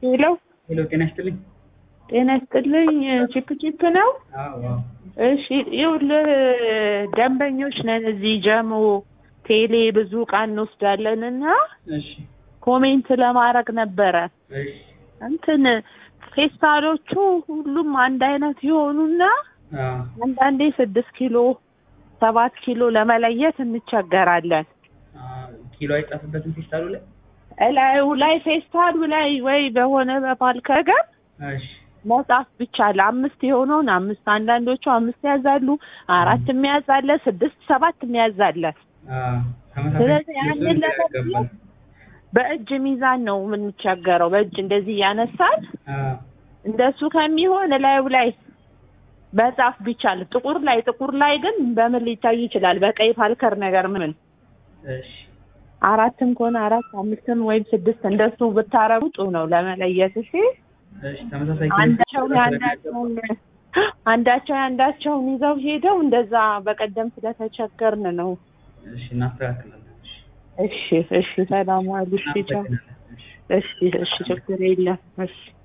ሄሎ ሄሎ ጤና ይስጥልኝ። ጤና ይስጥልኝ። ቺፕ ነው? አዎ። እሺ ይኸውልህ ደንበኞች ነን እዚህ ጀሞ ቴሌ ብዙ ዕቃ እንወስዳለንና እሺ ኮሜንት ለማድረግ ነበረ። እሺ እንትን ፌስታሎቹ ሁሉም አንድ አይነት ይሆኑና አንዳንዴ 6 ኪሎ 7 ኪሎ ለመለየት እንቸገራለን። ኪሎ አይጻፍበትም ፌስታሉ ላይ? ላይ ፌስታሉ ላይ ወይ በሆነ በፓልከር እሺ መጻፍ ብቻ ለአምስት የሆነውን አምስት አንዳንዶቹ 5 ያዛሉ 4 የሚያዛለ 6 7 የሚያዛለ ስለዚህ ያንን ለመለየት በእጅ ሚዛን ነው የምንቸገረው። በእጅ እንደዚህ ያነሳል እንደሱ ከሚሆን ላይ በጻፍ ቢቻል ጥቁር ላይ ግን በምን ሊታይ ይችላል? በቀይ ፓልከር ነገር ምን እሺ 4ም ከሆነ 4 5ም ወይም 6 እንደሱ ብታረጉ ጥሩ ነው ለመለየት። እሺ ተመሳሳይ አንዳቸውን ይዘው ሄደው እንደዛ በቀደም ስለተቸገርን ነው። እሺ እናስተካክላለን። እሺ ሰላም ዋሉ። እሺ ቻው። እሺ ችግር የለም። እሺ